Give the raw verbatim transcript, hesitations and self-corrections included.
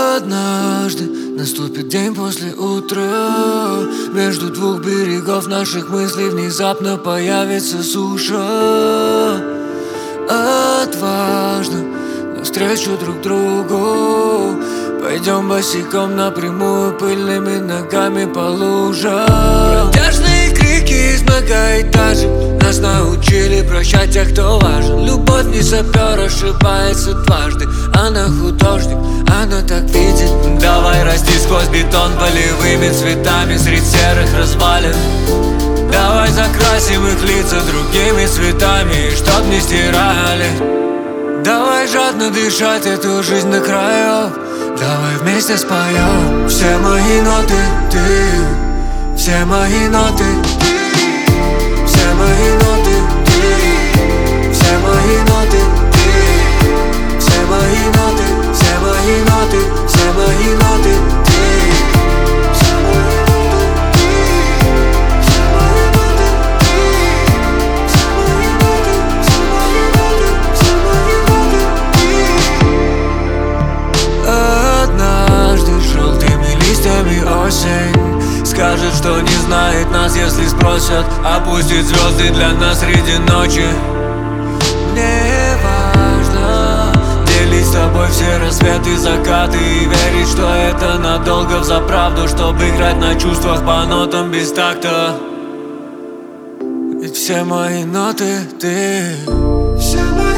Однажды наступит день после утра. Между двух берегов наших мыслей внезапно появится суша. Отважно навстречу друг другу пойдем босиком напрямую, пыльными ногами по лужам. Протяжные крики из многоэтажек нас научили прощать тех, кто важен. Любовь не сапер, ошибается дважды. Она художник, она так видит. Давай расти сквозь бетон полевыми цветами средь серых развалин. Давай закрасим их лица другими цветами, чтоб не стирали. Давай жадно дышать эту жизнь до краев. Давай вместе споем все мои ноты, ты, все мои ноты, все мои ноты, ты, все мои ноты, ты, все мои ноты, все мои ноты, все мои ноты, ты, все мои ноты, ты, все мои ноты, ты, все мои ноты, все мои ноты, все мои ноты, ты. Однажды желтыми листьями осень скажет, что не знает нас, если спросят. Опустит звезды для нас среди ночи. Мне важно делить с тобой все рассветы, закаты и верить, что это надолго взаправду, чтобы играть на чувствах по нотам без такта. Ведь все мои ноты ты, все мои